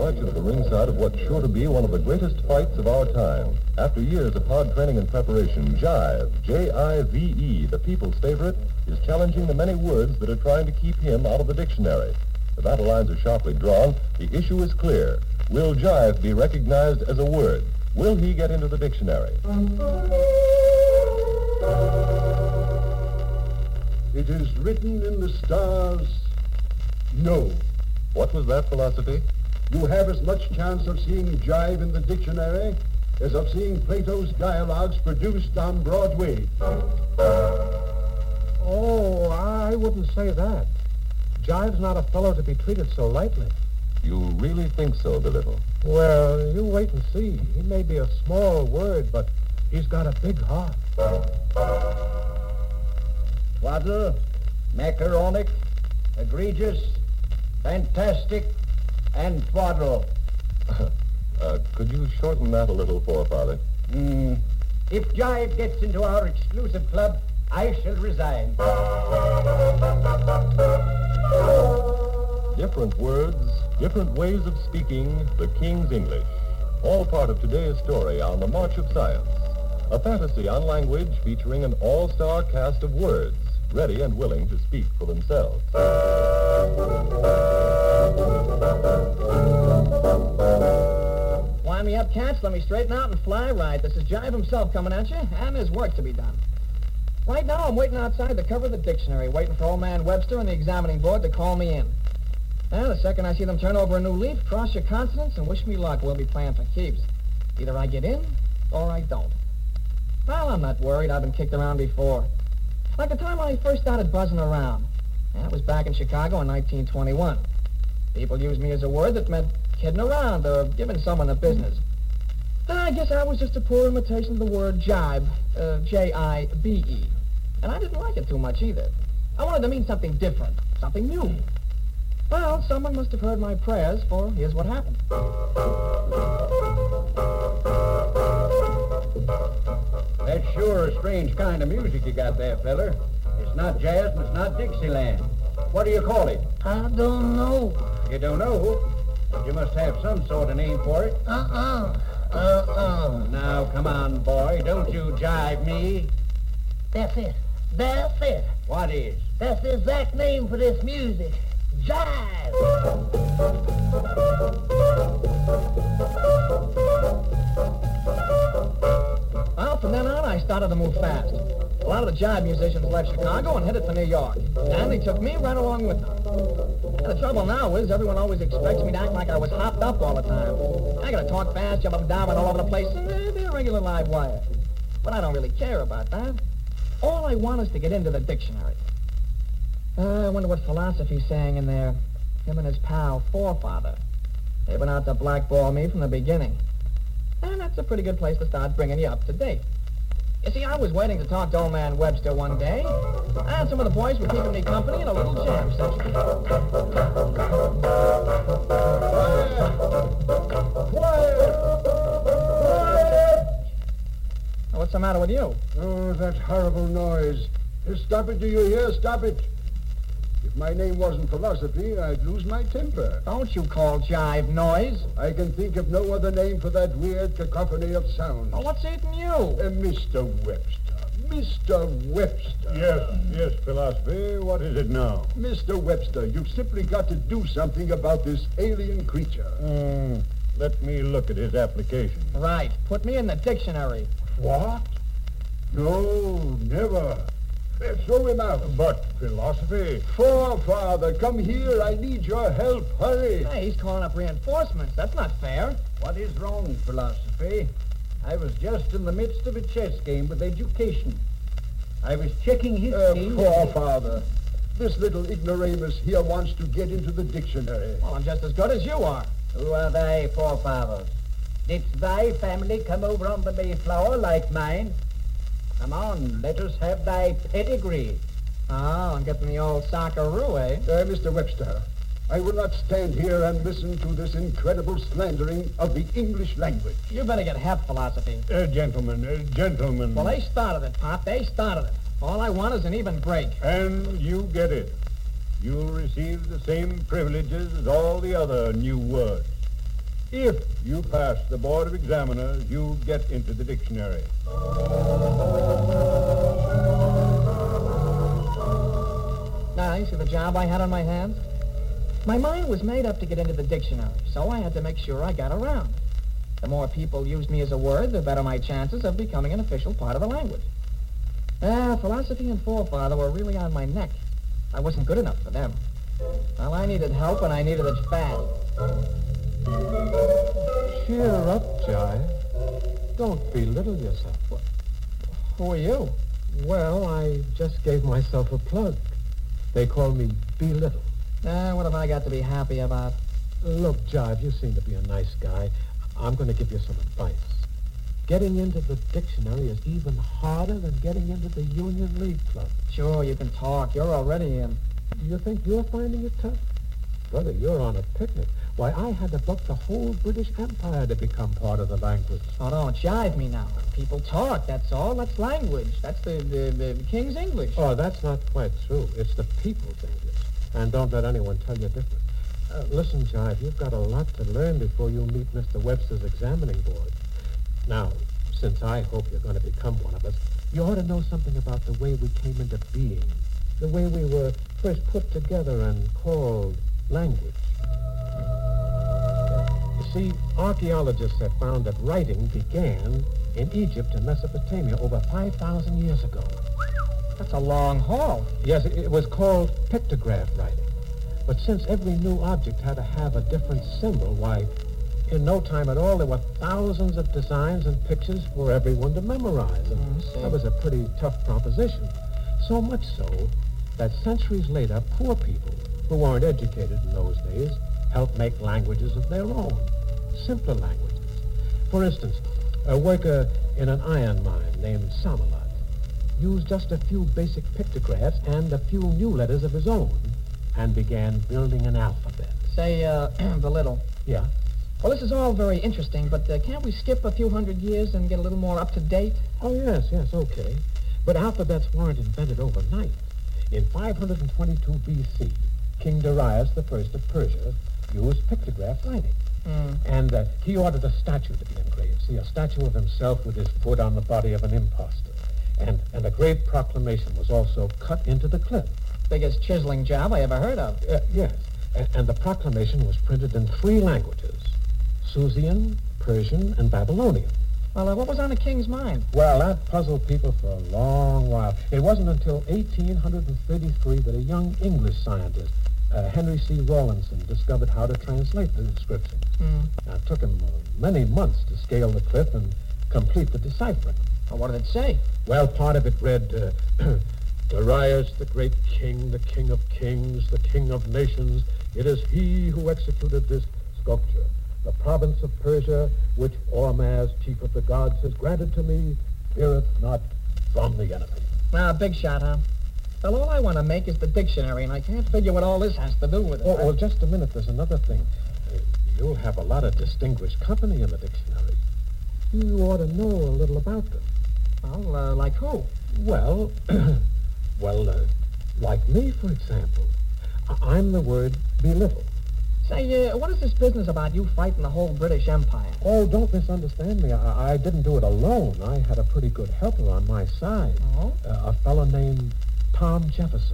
march at the ringside of what's sure to be one of the greatest fights of our time. After years of hard training and preparation, Jive, J-I-V-E, the people's favorite, is challenging the many words that are trying to keep him out of the dictionary. The battle lines are sharply drawn. The issue is clear. Will Jive be recognized as a word? Will he get into the dictionary? It is written in the stars, no. What was that, Philosophy? You have as much chance of seeing Jive in the dictionary as of seeing Plato's dialogues produced on Broadway. Oh, I wouldn't say that. Jive's not a fellow to be treated so lightly. You really think so, DeLittle? Well, you wait and see. He may be a small word, but he's got a big heart. Twaddle, macaronic, egregious, fantastic, and twaddle. Could you shorten that a little, Forefather? If Jive gets into our exclusive club, I shall resign. Different words, different ways of speaking the King's English. All part of today's story on the March of Science. A fantasy on language featuring an all-star cast of words, ready and willing to speak for themselves. Wind me up, cats. Let me straighten out and fly right. This is Jive himself coming at you, and there's work to be done. Right now, I'm waiting outside the cover of the dictionary, waiting for old man Webster and the examining board to call me in. And the second I see them turn over a new leaf, cross your consonants and wish me luck. We'll be playing for keeps. Either I get in, or I don't. Well, I'm not worried. I've been kicked around before. Like the time when I first started buzzing around. That was back in Chicago in 1921. People used me as a word that meant kidding around or giving someone a business. I guess I was just a poor imitation of the word jibe, J-I-B-E. And I didn't like it too much either. I wanted to mean something different, something new. Well, someone must have heard my prayers, for here's what happened. That's sure a strange kind of music you got there, feller. It's not jazz and it's not Dixieland. What do you call it? I don't know. You don't know? But you must have some sort of name for it. Now, come on, boy. Don't you jive me. That's it. That's it. What is? That's the exact name for this music. Jive. Well, from then on, I started to move fast. A lot of the jive musicians left Chicago and headed for New York. And they took me right along with them. And the trouble now is everyone always expects me to act like I was hopped up all the time. I gotta talk fast, jump up and down, run all over the place, and be a regular live wire. But I don't really care about that. All I want is to get into the dictionary. I wonder what Philosophy's saying in there. Him and his pal, Forefather. They've been out to blackball me from the beginning. And that's a pretty good place to start bringing you up to date. You see, I was waiting to talk to old man Webster one day, and some of the boys were keeping me company in a little jam session. Now, what's the matter with you? Oh, that horrible noise. Stop it, do you hear? Stop it. If my name wasn't Philosophy, I'd lose my temper. Don't you call jive noise. I can think of no other name for that weird cacophony of sound. Oh, what's eating you? Mr. Webster. Mr. Webster. Yes, Philosophy. What is it now? Mr. Webster, you've simply got to do something about this alien creature. Let me look at his application. Right. Put me in the dictionary. What? No, never. Throw him out. But, Philosophy... Forefather, come here. I need your help. Hurry. Hey, he's calling up reinforcements. That's not fair. What is wrong, Philosophy? I was just in the midst of a chess game with education. I was checking his team... Forefather, this little ignoramus here wants to get into the dictionary. Well, I'm just as good as you are. Who are thy forefathers? Didst thy family come over on the Mayflower like mine? Come on, let us have thy pedigree. Oh, I'm getting the old socceroo, eh? Mr. Webster, I will not stand here and listen to this incredible slandering of the English language. You better get hep, Philosophy. Gentlemen. Well, they started it, Pop. They started it. All I want is an even break. And you get it. You'll receive the same privileges as all the other new words. If you pass the Board of Examiners, you get into the dictionary. Now, you see the job I had on my hands? My mind was made up to get into the dictionary, so I had to make sure I got around. The more people used me as a word, the better my chances of becoming an official part of the language. Philosophy and forefather were really on my neck. I wasn't good enough for them. Well, I needed help, and I needed it fast. Cheer up, Jive. Don't belittle yourself. Who are you? Well, I just gave myself a plug. They call me Belittle. What have I got to be happy about? Look, Jive, you seem to be a nice guy. I'm going to give you some advice. Getting into the dictionary is even harder than getting into the Union League Club. Sure, you can talk. You're already in. You think you're finding it tough? Brother, you're on a picnic. Why, I had to book the whole British Empire to become part of the language. Oh, don't jive me now. People talk, that's all. That's language. That's the King's English. Oh, that's not quite true. It's the people's English. And don't let anyone tell you different. Listen, Jive, you've got a lot to learn before you meet Mr. Webster's examining board. Now, since I hope you're going to become one of us, you ought to know something about the way we came into being, the way we were first put together and called language. You see, archaeologists have found that writing began in Egypt and Mesopotamia over 5,000 years ago. That's a long haul. Yes, it was called pictograph writing. But since every new object had to have a different symbol, why, in no time at all, there were thousands of designs and pictures for everyone to memorize. And that was a pretty tough proposition. So much so that centuries later, poor people who weren't educated in those days helped make languages of their own, simpler languages. For instance, a worker in an iron mine named Samalot used just a few basic pictographs and a few new letters of his own and began building an alphabet. Say, Belittle. Yeah? Well, this is all very interesting, but can't we skip a few hundred years and get a little more up to date? Oh, yes, okay. But alphabets weren't invented overnight. In 522 B.C., King Darius I of Persia used pictograph writing. And he ordered a statue to be engraved. See, a statue of himself with his foot on the body of an impostor. And a great proclamation was also cut into the cliff. Biggest chiseling job I ever heard of. Yes. And the proclamation was printed in 3 languages: Susian, Persian, and Babylonian. Well, what was on the king's mind? Well, that puzzled people for a long while. It wasn't until 1833 that a young English scientist, Henry C. Rawlinson, discovered how to translate the inscriptions. Now, it took him many months to scale the cliff and complete the deciphering. Well, what did it say? Well, part of it read, Darius, the great king, the king of kings, the king of nations, it is he who executed this sculpture. The province of Persia, which Ormazd, chief of the gods, has granted to me, feareth not from the enemy. Big shot, huh? Well, all I want to make is the dictionary, and I can't figure what all this has to do with it. Oh, well, just a minute. There's another thing. You'll have a lot of distinguished company in the dictionary. You ought to know a little about them. Well, like who? Well, like me, for example. I'm the word belittle. Say, what is this business about you fighting the whole British Empire? Oh, don't misunderstand me. I didn't do it alone. I had a pretty good helper on my side. Oh? A fellow named Tom Jefferson.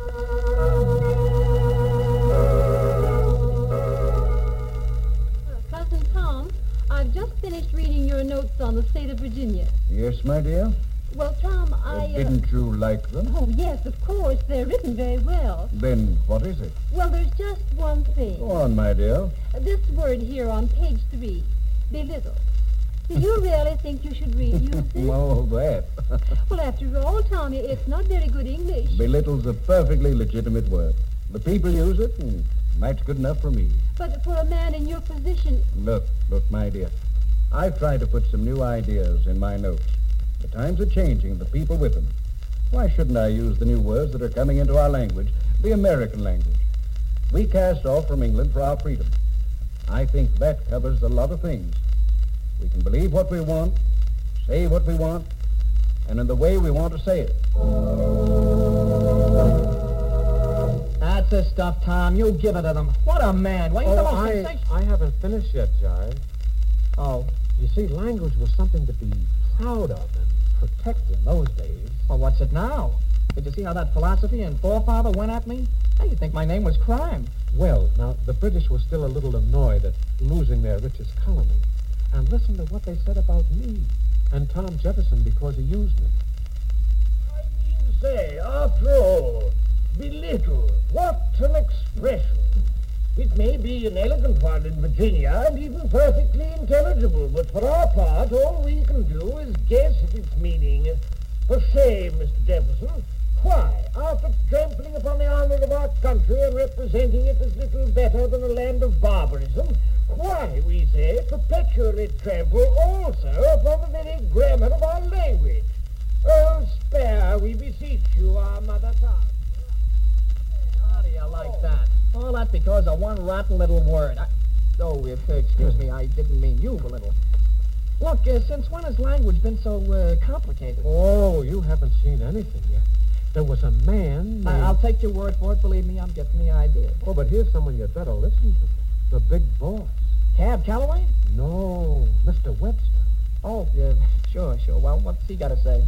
Cousin Tom, I've just finished reading your notes on the state of Virginia. Yes, my dear? Well, Tom, Didn't you like them? Oh, yes, of course. They're written very well. Then what is it? Well, there's just one thing. Go on, my dear. This word here on page 3, belittle. Do you really think you should use it? Oh, that. Well, after all, Tommy, it's not very good English. Belittle's a perfectly legitimate word. The people use it, and that's good enough for me. But for a man in your position... Look, my dear. I've tried to put some new ideas in my notes. The times are changing, the people with them. Why shouldn't I use the new words that are coming into our language, the American language? We cast off from England for our freedom. I think that covers a lot of things. We can believe what we want, say what we want, and in the way we want to say it. What's this stuff, Tom? You give it to them. What a man. Well, he's the most sensational... I haven't finished yet, Jive. Oh. You see, language was something to be proud of and protect in those days. Well, what's it now? Did you see how that philosophy and forefather went at me? Hey, you'd think my name was crime. Well, now, the British were still a little annoyed at losing their richest colony. And listen to what they said about me and Tom Jefferson because he used me. I mean to say, after all, belittle, what an expression. It may be an elegant one in Virginia and even perfectly intelligible, but for our part, all we can do is guess at its meaning. For shame, Mr. Jefferson. Why, after trampling upon the honor of our country and representing it as little better than a land of barbarism, why, we say, perpetually trample also upon the very grammar of our language? Oh, spare, we beseech you, our mother tongue. How do you like that? All that because of one rotten little word. Excuse me, I didn't mean you, belittle. Look, since when has language been so complicated? Oh, you haven't seen anything yet. There was a man named... I'll take your word for it. Believe me, I'm getting the idea. Oh, but here's someone you'd better listen to. The big boss. Cab Calloway? No, Mr. Webster. Oh, sure. Well, what's he got to say?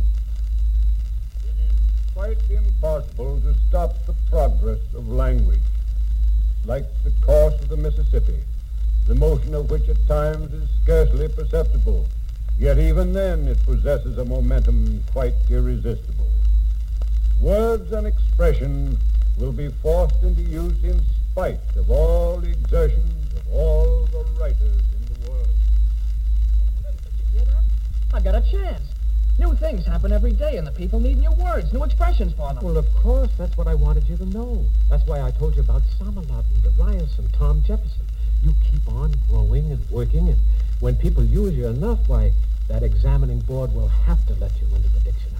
It is quite impossible to stop the progress of language. Like the course of the Mississippi, the motion of which at times is scarcely perceptible. Yet even then it possesses a momentum quite irresistible. Words and expression will be forced into use in spite of all the exertions of all the writers in the world. Did you hear that? I've got a chance. New things happen every day, and the people need new words, new expressions for them. Well, of course, that's what I wanted you to know. That's why I told you about Samalot and Darius and Tom Jefferson. You keep on growing and working, and when people use you enough, why, that examining board will have to let you into the dictionary.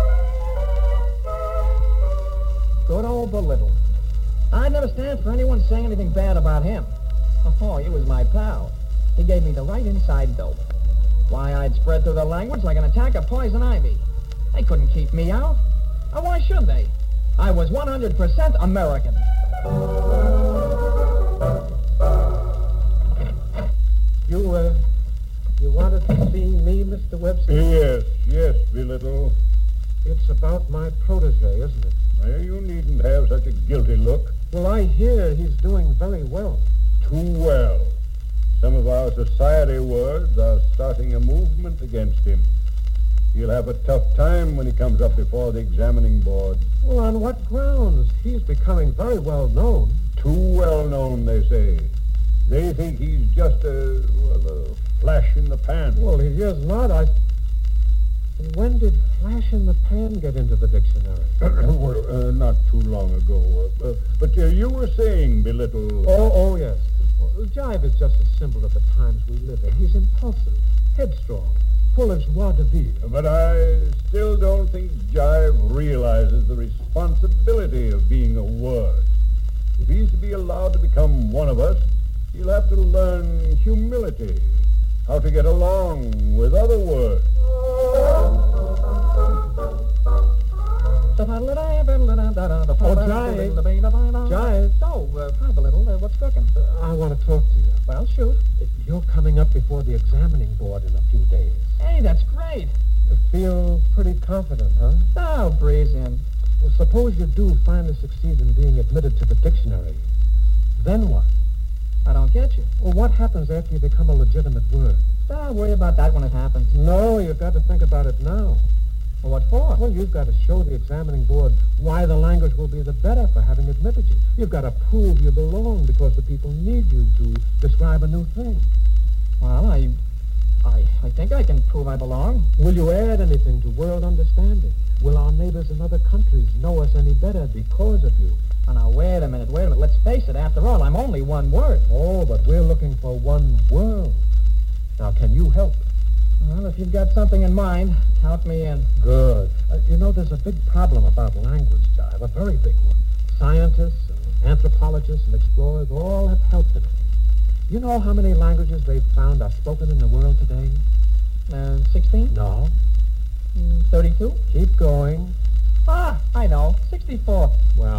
Good old belittle. I'd never stand for anyone saying anything bad about him. Oh, he was my pal. He gave me the right inside dope. Why, I'd spread through the language like an attack of poison ivy. They couldn't keep me out. Or why should they? I was 100% American. You wanted to see me, Mr. Webster? Yes, Belittle. It's about my protege, isn't it? Well, you needn't have such a guilty look. Well, I hear he's doing very well. Too well. Some of our society words are starting a movement against him. He'll have a tough time when he comes up before the examining board. Well, on what grounds? He's becoming very well known. Too well known, they say. They think he's just a flash in the pan. Well, he is not. And when did flash in the pan get into the dictionary? Well, not too long ago. But you were saying, Belittle... Oh, yes. Well, Jive is just a symbol of the times we live in. He's impulsive, headstrong, full of joie de vivre. But I still don't think Jive realizes the responsibility of being a word. If he's to be allowed to become one of us, he'll have to learn humility, how to get along with other words. Jive. Hi, Belittle. What's cooking? I want to talk to you. Well, shoot. You're coming up before the examining board in a few days. Hey, that's great. You feel pretty confident, huh? Oh, breeze in. Well, suppose you do finally succeed in being admitted to the dictionary. Then what? I don't get you. Well, what happens after you become a legitimate word? I'll worry about that when it happens. No, you've got to think about it now. Well, what for? Well, you've got to show the examining board why the language will be the better for having admitted you. You've got to prove you belong because the people need you to describe a new thing. Well, I think I can prove I belong. Will you add anything to world understanding? Will our neighbors in other countries know us any better because of you? Oh, now, wait a minute. Let's face it. After all, I'm only one word. Oh, but we're looking for one world. Now, can you help? Well, if you've got something in mind, count me in. Good. There's a big problem about language, Jive, a very big one. Scientists and anthropologists and explorers all have helped in it. You know how many languages they've found are spoken in the world today? 16? No. 32? Keep going. I know. 64. Well, I'm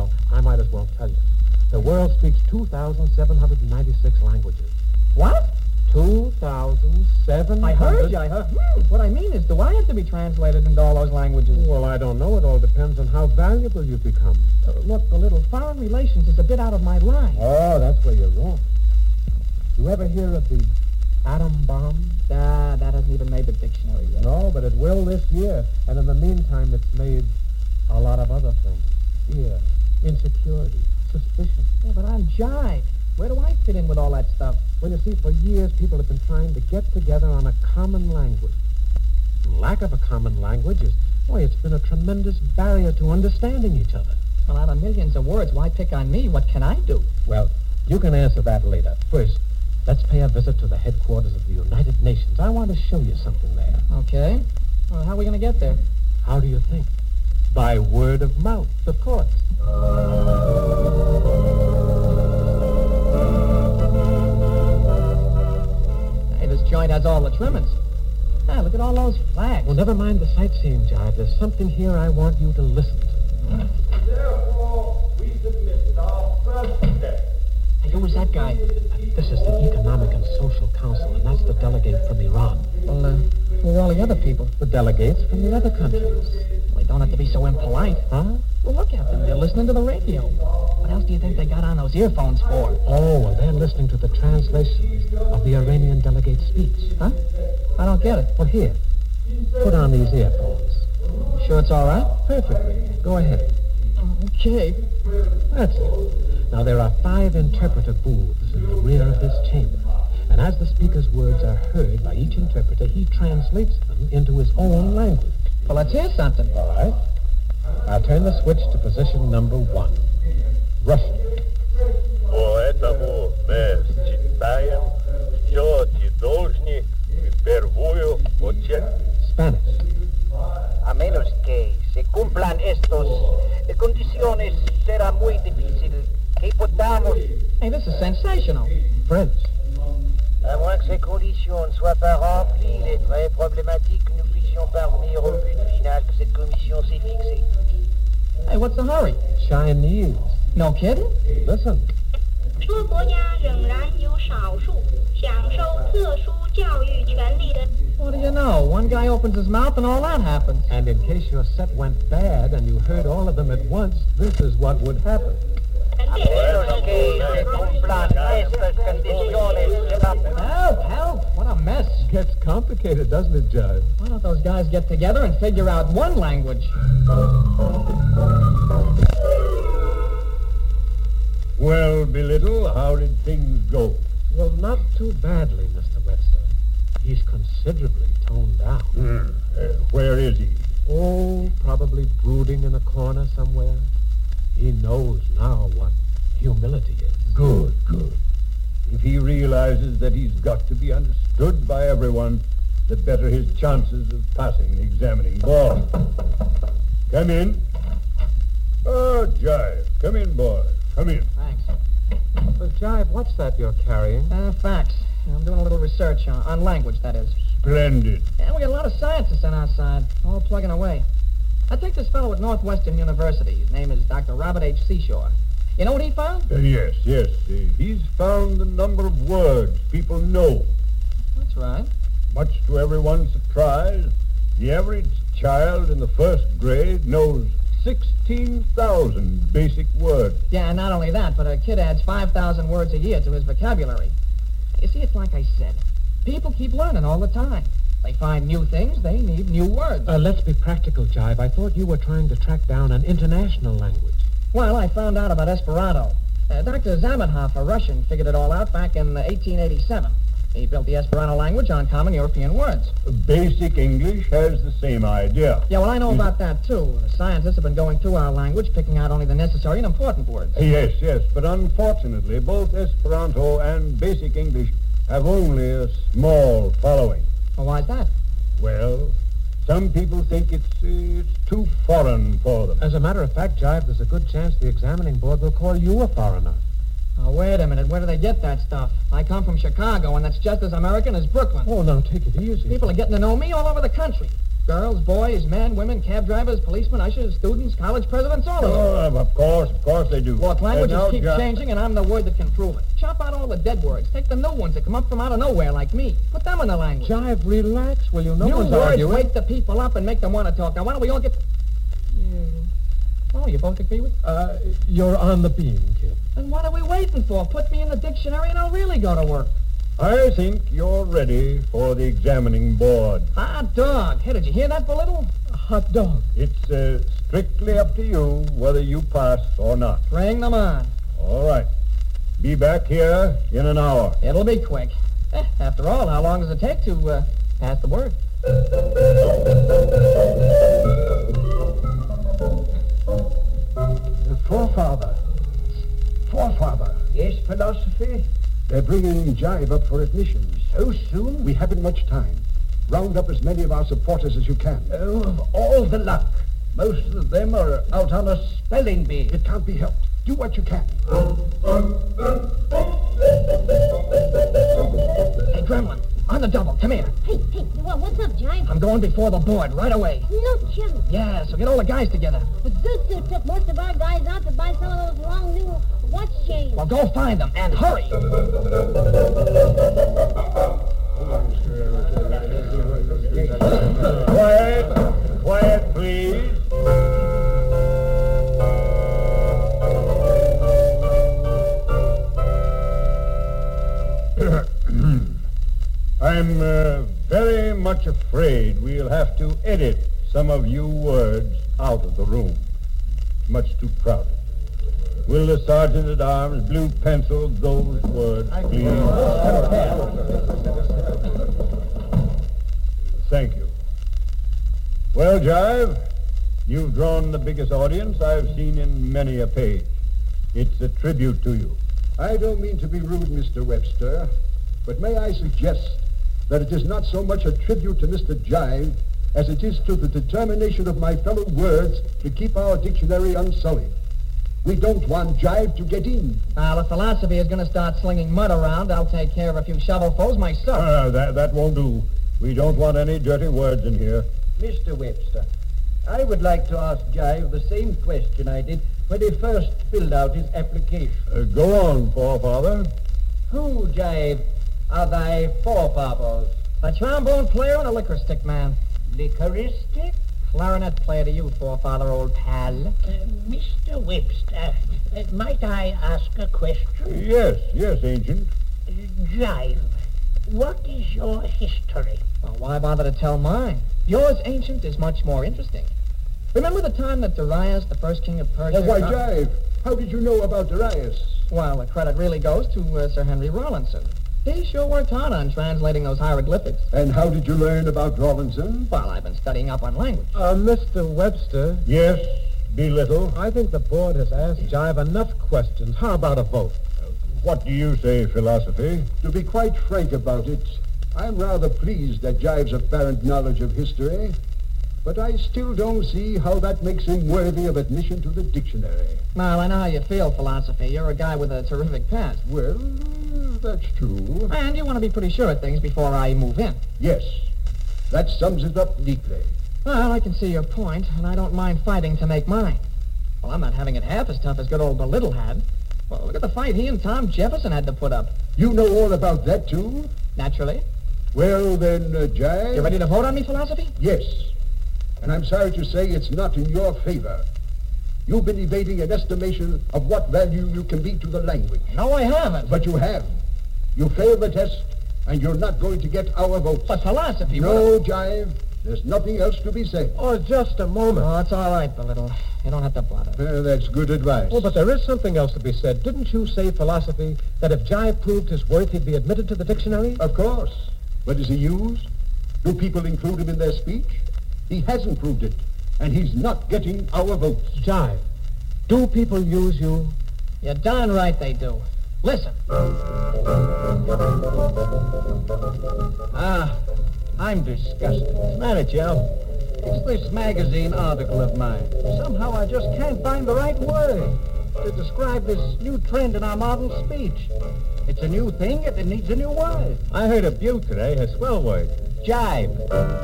might as well tell you. The world speaks 2,796 languages. What? 2,700... I heard you. What I mean is, do I have to be translated into all those languages? Well, I don't know. It all depends on how valuable you become. Look, the little foreign relations is a bit out of my line. Oh, that's where you're wrong. You ever hear of the atom bomb? That hasn't even made the dictionary yet. No, but it will this year. And in the meantime, it's made a lot of other things. Fear, insecurity, suspicion. Yeah, but I'm Jive. Where do I fit in with all that stuff? Well, you see, for years, people have been trying to get together on a common language. Lack of a common language is, it's been a tremendous barrier to understanding each other. Well, out of millions of words, why pick on me? What can I do? Well, you can answer that later. First, let's pay a visit to the headquarters of the United Nations. I want to show you something there. Okay. Well, how are we going to get there? How do you think? By word of mouth, of course. Hey, this joint has all the trimmings. Ah, look at all those flags. Well, never mind the sightseeing, Jive. There's something here I want you to listen to. Therefore, we submitted our first step. Hey, who was that guy? This is the Economic and Social Council, and that's the delegate from Iran. Well, who are all the other people? The delegates from the other countries. Well, they don't have to be so impolite. Huh? Well, look at them. They're listening to the radio. What else do you think they got on those earphones for? Oh, well, they're listening to the translations of the Iranian delegate's speech. Huh? I don't get it. Well, here. Put on these earphones. Sure it's all right? Perfectly. Go ahead. Okay. That's it. Now, there are 5 interpreter booths in the rear of this chamber. And as the speaker's words are heard by each interpreter, he translates them into his own language. Well, let's hear something. All right. I'll turn the switch to position number 1. Russian. Поэтому мы считаем, что ты должны в первую очередь. Spanish. A menos que se cumplan estos condiciones, será muy difícil que podamos... Hey, this is sensational. French. À moins que ces conditions ne soient pas remplies, il est très problématique que nous puissions parvenir au but final que cette commission s'est fixée. Hey, what's the hurry? Chinese. No kidding? Listen. 诸国家仍然有少数享受特殊教育权利的。 What do you know? One guy opens his mouth and all that happens. And in case your set went bad and you heard all of them at once, this is what would happen. A menos que se cumplan estas condiciones, será... Help! What a mess. Gets complicated, doesn't it, Jive? Why don't those guys get together and figure out one language? Well, Belittle, how did things go? Well, not too badly, Mr. Webster. He's considerably toned down. Where is he? Oh, probably brooding in a corner somewhere. He knows now what humility is. Good, good. If he realizes that he's got to be understood by everyone, the better his chances of passing the examining board. Come in. Oh, Jive. Come in, boy. Come in. Thanks. But, Jive, what's that you're carrying? Facts. I'm doing a little research on language, that is. Splendid. And we got a lot of scientists on our side, all plugging away. I take this fellow at Northwestern University. His name is Dr. Robert H. Seashore. You know what he found? Yes. He's found the number of words people know. That's right. Much to everyone's surprise, the average child in the first grade knows 16,000 basic words. Yeah, and not only that, but a kid adds 5,000 words a year to his vocabulary. You see, it's like I said. People keep learning all the time. They find new things, they need new words. Let's be practical, Jive. I thought you were trying to track down an international language. Well, I found out about Esperanto. Dr. Zamenhof, a Russian, figured it all out back in 1887. He built the Esperanto language on common European words. Basic English has the same idea. Yeah, well, I know about that, too. The scientists have been going through our language, picking out only the necessary and important words. Yes, but unfortunately, both Esperanto and Basic English have only a small following. Well, why's that? Well, some people think it's too foreign for them. As a matter of fact, Jive, there's a good chance the examining board will call you a foreigner. Oh, wait a minute. Where do they get that stuff? I come from Chicago, and that's just as American as Brooklyn. Oh, now, take it easy. People are getting to know me all over the country. Girls, boys, men, women, cab drivers, policemen, ushers, students, college presidents, all of them. Of course they do. Look, languages Now, keep changing, and I'm the word that can prove it. Chop out all the dead words. Take the new ones that come up from out of nowhere, like me. Put them in the language. Jive, relax, will you? No New one's words arguing. wake the people up and make them want to talk. Now, why don't we all get... Oh, you both agree with... You're on the beam, kid. Then what are we waiting for? Put me in the dictionary and I'll really go to work. I think you're ready for the examining board. Hot dog. Hey, did you hear that, Belittle? A hot dog. It's strictly up to you whether you pass or not. Bring them on. All right. Be back here in an hour. It'll be quick. After all, how long does it take to pass the word? Forefather. Yes, philosophy? They're bringing Jive up for admission. So soon? We haven't much time. Round up as many of our supporters as you can. Oh, of all the luck. Most of them are out on a spelling bee. It can't be helped. Do what you can. Hey, Gremlin, on the double. Come here. Hey, what's up, Jive? I'm going before the board right away. No kidding. Yeah, so get all the guys together. But Zuzu took most of our guys out to buy some of those long new watch chains. Well, go find them and hurry. Quiet, please. I'm very much afraid we'll have to edit some of you words out of the room. It's much too crowded. Will the Sergeant-at-Arms blue pencil those words, please? Thank you. Well, Jive, you've drawn the biggest audience I've seen in many a page. It's a tribute to you. I don't mean to be rude, Mr. Webster, but may I suggest that it is not so much a tribute to Mr. Jive as it is to the determination of my fellow words to keep our dictionary unsullied. We don't want Jive to get in. Now, if philosophy is going to start slinging mud around, I'll take care of a few shovelfuls myself. That won't do. We don't want any dirty words in here. Mr. Webster, I would like to ask Jive the same question I did when he first filled out his application. Go on, forefather. Who, Jive, are thy forefathers? A trombone player and a liquor stick man. Liquoristic? Clarinet player to you, forefather, old pal. Mr. Webster, might I ask a question? Yes, Ancient. Jive, what is your history? Well, why bother to tell mine? Yours, Ancient, is much more interesting. Remember the time that Darius, the first king of Persia... Why, Jive, how did you know about Darius? Well, the credit really goes to Sir Henry Rawlinson. He sure worked hard on translating those hieroglyphics. And how did you learn about Rawlinson? Well, I've been studying up on language. Mr. Webster, Yes, Belittle. I think the board has asked Jive enough questions. How about a vote? What do you say, philosophy? To be quite frank about it, I'm rather pleased at Jive's apparent knowledge of history, but I still don't see how that makes him worthy of admission to the dictionary. Well, I know how you feel, philosophy. You're a guy with a terrific past. Well, that's true. And you want to be pretty sure of things before I move in. Yes, that sums it up neatly. Well, I can see your point, and I don't mind fighting to make mine. Well, I'm not having it half as tough as good old Belittle had. Well, look at the fight he and Tom Jefferson had to put up. You know all about that, too? Naturally. Well, then, Jive... You ready to vote on me, philosophy? Yes. And I'm sorry to say it's not in your favor. You've been evading an estimation of what value you can be to the language. No, I haven't. But you have. You failed the test, and you're not going to get our votes. But philosophy... No, Jive. There's nothing else to be said. Oh, just a moment. Oh, it's all right, Belittle. You don't have to bother. That's good advice. Oh, but there is something else to be said. Didn't you say, philosophy, that if Jive proved his worth, he'd be admitted to the dictionary? Of course. But is he used? Do people include him in their speech? He hasn't proved it, and he's not getting our votes. Jive, do people use you? You're darn right they do. Listen. I'm disgusted. What's the matter, Joe? It's this magazine article of mine. Somehow I just can't find the right word to describe this new trend in our modern speech. It's a new thing, and it needs a new word. I heard a butte today, a swell word. jive.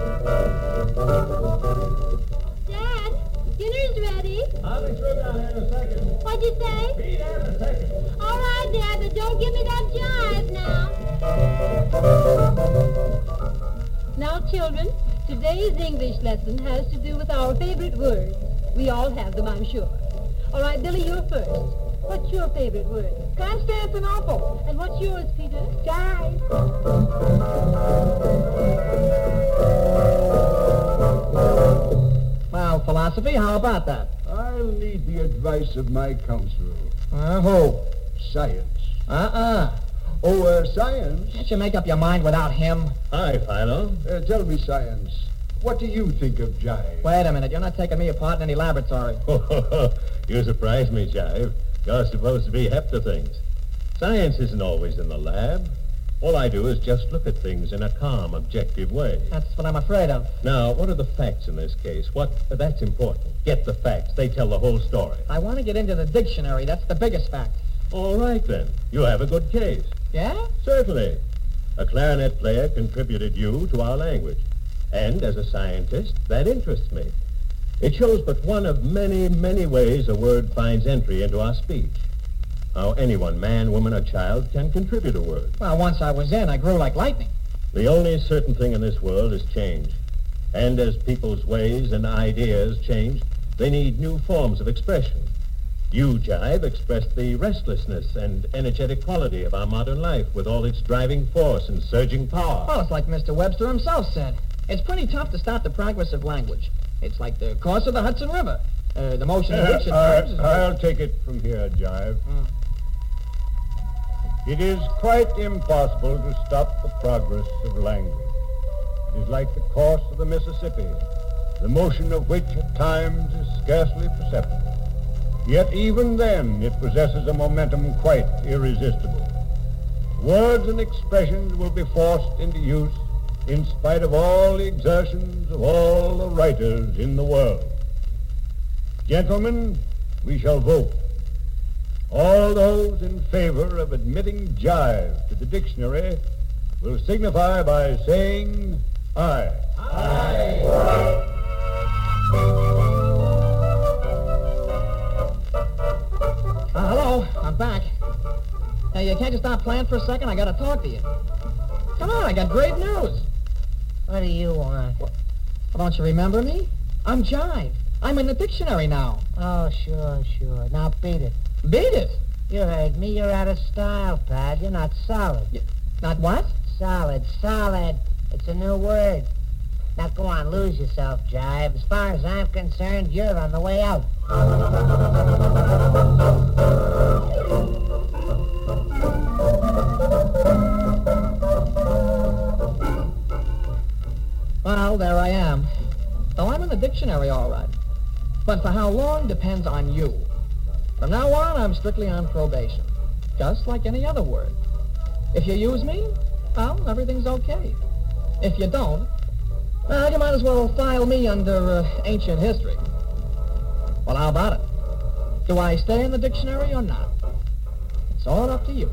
Dad, dinner's ready. I'll be through down here in a second. What'd you say? Be there in a second. All right, Dad, but don't give me that jive now. Now, children, today's English lesson has to do with our favorite words. We all have them, I'm sure. All right, Billy, you're first. What's your favorite word? Constantinople. And what's yours, Peter? Jive. Well, philosophy, how about that? I'll need the advice of my counsel. Who? Science. Science? Can't you make up your mind without him? Hi, Philo. Tell me, Science, what do you think of jive? Wait a minute, you're not taking me apart in any laboratory. You surprise me, Jive. You're supposed to be hep to things. Science isn't always in the lab. All I do is just look at things in a calm, objective way. That's what I'm afraid of. Now, what are the facts in this case? That's important. Get the facts. They tell the whole story. I want to get into the dictionary. That's the biggest fact. All right, then. You have a good case. Yeah? Certainly. A clarinet player contributed you to our language. And as a scientist, that interests me. It shows but one of many, many ways a word finds entry into our speech. How anyone, man, woman, or child, can contribute a word. Well, once I was in, I grew like lightning. The only certain thing in this world is change. And as people's ways and ideas change, they need new forms of expression. You, Jive, expressed the restlessness and energetic quality of our modern life with all its driving force and surging power. Well, it's like Mr. Webster himself said. It's pretty tough to stop the progress of language. It's like the course of the Hudson River. The motion of which it moves is... I'll take it from here, Jive. It is quite impossible to stop the progress of language. It is like the course of the Mississippi, the motion of which at times is scarcely perceptible. Yet even then it possesses a momentum quite irresistible. Words and expressions will be forced into use in spite of all the exertions of all the writers in the world. Gentlemen, we shall vote. All those in favor of admitting jive to the dictionary will signify by saying aye. Aye. Hello, I'm back. Hey, can't you stop playing for a second? I gotta talk to you. Come on, I got great news. What do you want? Well, don't you remember me? I'm Jive. I'm in the dictionary now. Oh, sure. Now beat it. Beat it? You heard me. You're out of style, pal. You're not solid. Not what? Solid. It's a new word. Now go on, lose yourself, Jive. As far as I'm concerned, you're on the way out. Well, there I am. Oh, I'm in the dictionary, all right. But for how long depends on you. From now on, I'm strictly on probation. Just like any other word. If you use me, well, everything's okay. If you don't, well, you might as well file me under ancient history. Well, how about it? Do I stay in the dictionary or not? It's all up to you.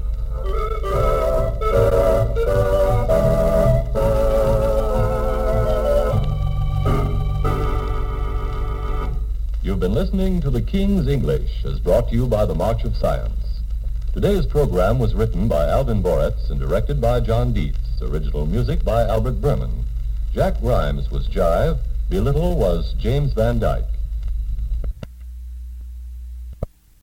You've been listening to The King's English, as brought to you by the March of Science. Today's program was written by Alvin Boretz and directed by John Dietz. Original music by Albert Berman. Jack Grimes was Jive. Belittle was James Van Dyke.